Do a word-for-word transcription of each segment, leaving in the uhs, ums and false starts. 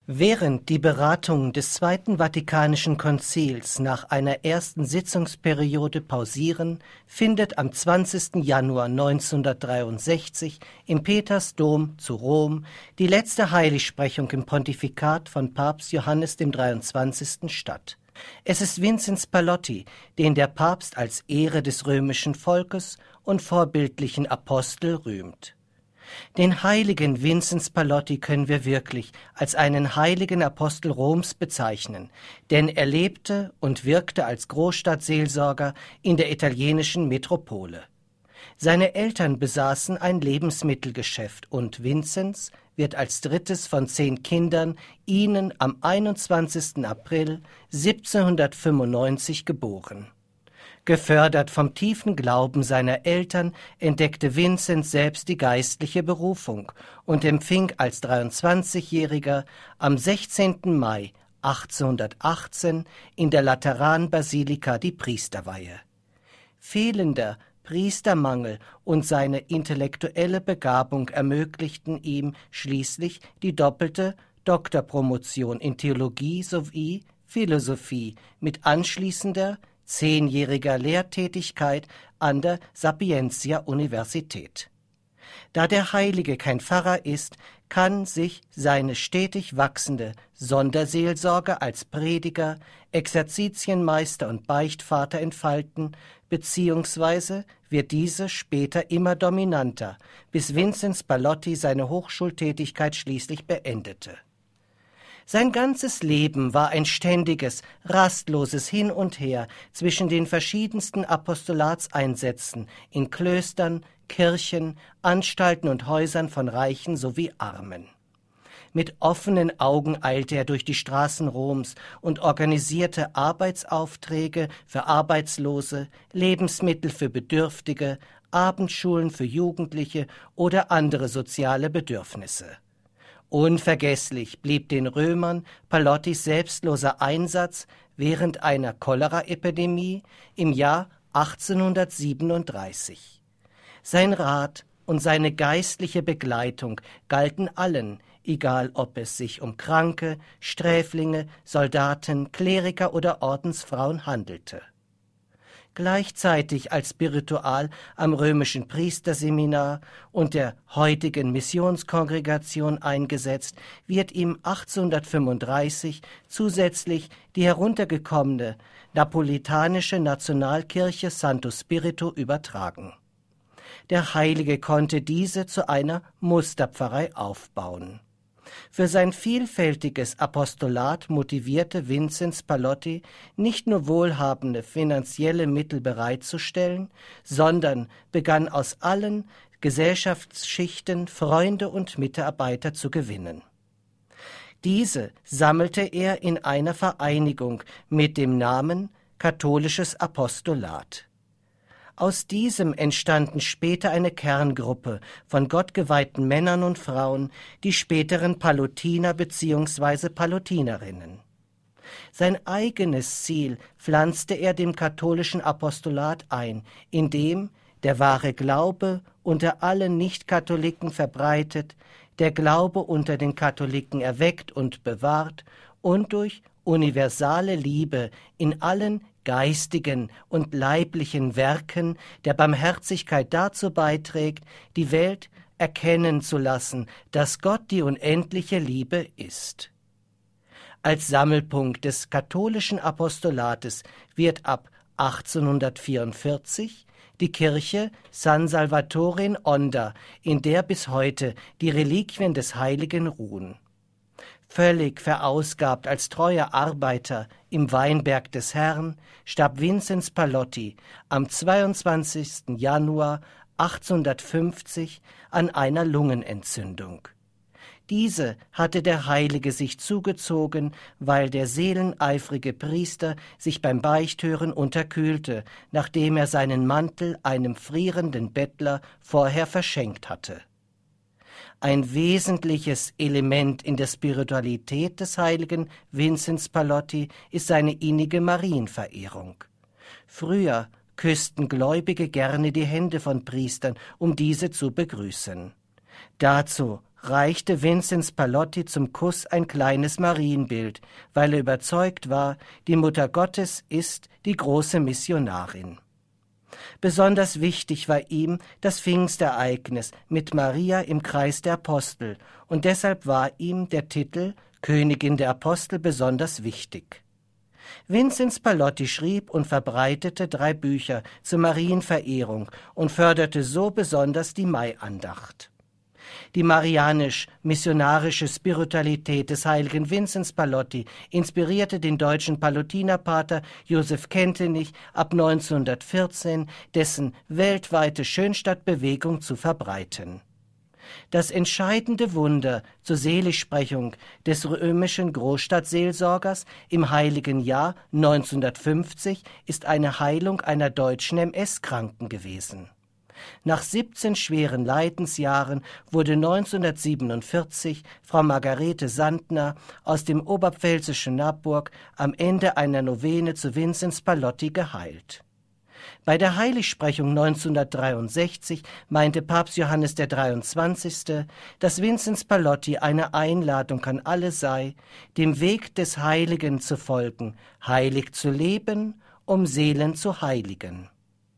Während die Beratungen des Zweiten Vatikanischen Konzils nach einer ersten Sitzungsperiode pausieren, findet am zwanzigsten Januar neunzehnhundertdreiundsechzig im Petersdom zu Rom die letzte Heiligsprechung im Pontifikat von Papst Johannes dem dreiundzwanzigsten statt. Es ist Vinzenz Pallotti, den der Papst als Ehre des römischen Volkes und vorbildlichen Apostel rühmt. Den heiligen Vinzenz Pallotti können wir wirklich als einen heiligen Apostel Roms bezeichnen, denn er lebte und wirkte als Großstadtseelsorger in der italienischen Metropole. Seine Eltern besaßen ein Lebensmittelgeschäft und Vinzenz wird als drittes von zehn Kindern ihnen am einundzwanzigsten April siebzehnhundertfünfundneunzig geboren. Gefördert vom tiefen Glauben seiner Eltern entdeckte Vinzenz selbst die geistliche Berufung und empfing als dreiundzwanzigjähriger am sechzehnten Mai achtzehnhundertachtzehn in der Lateranbasilika die Priesterweihe. Fehlender Priestermangel und seine intellektuelle Begabung ermöglichten ihm schließlich die doppelte Doktorpromotion in Theologie sowie Philosophie mit anschließender zehnjähriger Lehrtätigkeit an der Sapientia-Universität. Da der Heilige kein Pfarrer ist, kann sich seine stetig wachsende Sonderseelsorge als Prediger, Exerzitienmeister und Beichtvater entfalten, beziehungsweise wird diese später immer dominanter, bis Vinzenz Pallotti seine Hochschultätigkeit schließlich beendete. Sein ganzes Leben war ein ständiges, rastloses Hin und Her zwischen den verschiedensten Apostolatseinsätzen in Klöstern, Kirchen, Anstalten und Häusern von Reichen sowie Armen. Mit offenen Augen eilte er durch die Straßen Roms und organisierte Arbeitsaufträge für Arbeitslose, Lebensmittel für Bedürftige, Abendschulen für Jugendliche oder andere soziale Bedürfnisse. Unvergesslich blieb den Römern Pallottis selbstloser Einsatz während einer Choleraepidemie im Jahr achtzehnhundertsiebenunddreißig. Sein Rat und seine geistliche Begleitung galten allen, egal ob es sich um Kranke, Sträflinge, Soldaten, Kleriker oder Ordensfrauen handelte. Gleichzeitig als Spiritual am römischen Priesterseminar und der heutigen Missionskongregation eingesetzt, wird ihm achtzehnhundertfünfunddreißig zusätzlich die heruntergekommene napolitanische Nationalkirche Santo Spirito übertragen. Der Heilige konnte diese zu einer Musterpfarrei aufbauen. Für sein vielfältiges Apostolat motivierte Vinzenz Pallotti nicht nur wohlhabende finanzielle Mittel bereitzustellen, sondern begann aus allen Gesellschaftsschichten Freunde und Mitarbeiter zu gewinnen. Diese sammelte er in einer Vereinigung mit dem Namen Katholisches Apostolat. Aus diesem entstanden später eine Kerngruppe von gottgeweihten Männern und Frauen, die späteren Pallottiner bzw. Pallottinerinnen. Sein eigenes Ziel pflanzte er dem katholischen Apostolat ein, indem der wahre Glaube unter allen Nichtkatholiken verbreitet, der Glaube unter den Katholiken erweckt und bewahrt und durch universale Liebe in allen geistigen und leiblichen Werken der Barmherzigkeit dazu beiträgt, die Welt erkennen zu lassen, dass Gott die unendliche Liebe ist. Als Sammelpunkt des katholischen Apostolates wird ab achtzehnhundertvierundvierzig die Kirche San Salvatore in Onda, in der bis heute die Reliquien des Heiligen ruhen. Völlig verausgabt als treuer Arbeiter im Weinberg des Herrn starb Vinzenz Pallotti am zweiundzwanzigsten Januar achtzehnhundertfünfzig an einer Lungenentzündung. Diese hatte der Heilige sich zugezogen, weil der seeleneifrige Priester sich beim Beichthören unterkühlte, nachdem er seinen Mantel einem frierenden Bettler vorher verschenkt hatte. Ein wesentliches Element in der Spiritualität des heiligen Vinzenz Pallotti ist seine innige Marienverehrung. Früher küssten Gläubige gerne die Hände von Priestern, um diese zu begrüßen. Dazu reichte Vinzenz Pallotti zum Kuss ein kleines Marienbild, weil er überzeugt war, die Mutter Gottes ist die große Missionarin. Besonders wichtig war ihm das Pfingstereignis mit Maria im Kreis der Apostel, und deshalb war ihm der Titel Königin der Apostel besonders wichtig. Vinzenz Pallotti schrieb und verbreitete drei Bücher zur Marienverehrung und förderte so besonders die Maiandacht. Die marianisch-missionarische Spiritualität des heiligen Vinzenz Pallotti inspirierte den deutschen Pallottinerpater Josef Kentenich ab neunzehnhundertvierzehn, dessen weltweite Schönstadtbewegung zu verbreiten. Das entscheidende Wunder zur Seligsprechung des römischen Großstadtseelsorgers im heiligen Jahr neunzehnhundertfünfzig ist eine Heilung einer deutschen M S-Kranken gewesen. Nach siebzehn schweren Leidensjahren wurde neunzehnhundertsiebenundvierzig Frau Margarete Sandner aus dem oberpfälzischen Nappburg am Ende einer Novene zu Vinzenz Pallotti geheilt. Bei der Heiligsprechung neunzehnhundertdreiundsechzig meinte Papst Johannes der dreiundzwanzigste, dass Vinzenz Pallotti eine Einladung an alle sei, dem Weg des Heiligen zu folgen, heilig zu leben, um Seelen zu heiligen.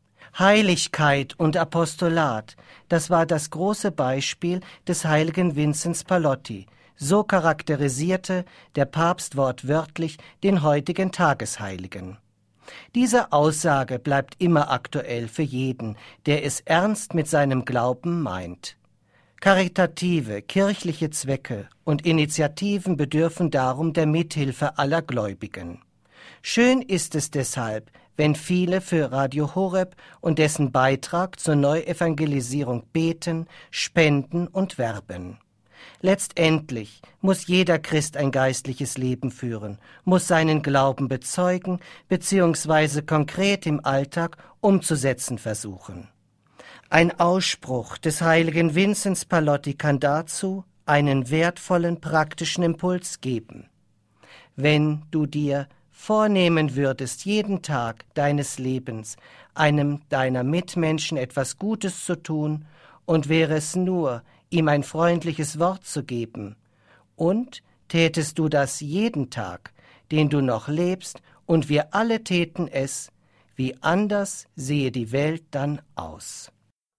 Heiligkeit und Apostolat, das war das große Beispiel des heiligen Vinzenz Pallotti. So charakterisierte der Papst wortwörtlich den heutigen Tagesheiligen. Diese Aussage bleibt immer aktuell für jeden, der es ernst mit seinem Glauben meint. Karitative, kirchliche Zwecke und Initiativen bedürfen darum der Mithilfe aller Gläubigen. Schön ist es deshalb, wenn viele für Radio Horeb und dessen Beitrag zur Neuevangelisierung beten, spenden und werben. Letztendlich muss jeder Christ ein geistliches Leben führen, muss seinen Glauben bezeugen bzw. konkret im Alltag umzusetzen versuchen. Ein Ausspruch des heiligen Vinzenz Pallotti kann dazu einen wertvollen praktischen Impuls geben. Wenn du dir vornehmen würdest, jeden Tag deines Lebens einem deiner Mitmenschen etwas Gutes zu tun, und wäre es nur, ihm ein freundliches Wort zu geben, und tätest du das jeden Tag, den du noch lebst, und wir alle täten es, wie anders sehe die Welt dann aus.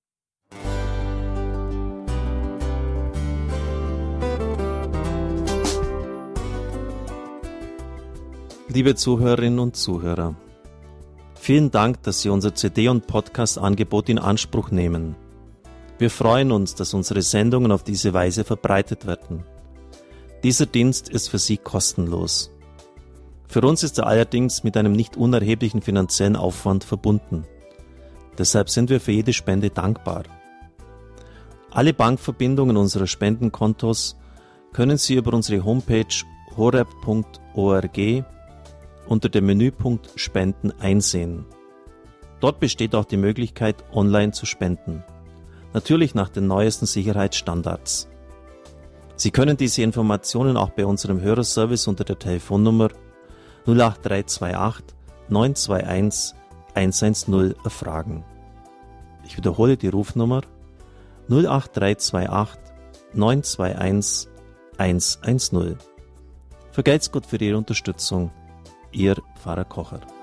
Liebe Zuhörerinnen und Zuhörer, vielen Dank, dass Sie unser C D- und Podcast-Angebot in Anspruch nehmen. Wir freuen uns, dass unsere Sendungen auf diese Weise verbreitet werden. Dieser Dienst ist für Sie kostenlos. Für uns ist er allerdings mit einem nicht unerheblichen finanziellen Aufwand verbunden. Deshalb sind wir für jede Spende dankbar. Alle Bankverbindungen unserer Spendenkontos können Sie über unsere Homepage horeb punkt org unter dem Menüpunkt Spenden einsehen. Dort besteht auch die Möglichkeit, online zu spenden. Natürlich nach den neuesten Sicherheitsstandards. Sie können diese Informationen auch bei unserem Hörerservice unter der Telefonnummer null acht drei zwei acht neun zwei eins eins eins null erfragen. Ich wiederhole die Rufnummer null acht drei zwei acht neun zwei eins eins eins null. Vergelt's Gott für Ihre Unterstützung. Ihr Pfarrer Kocher.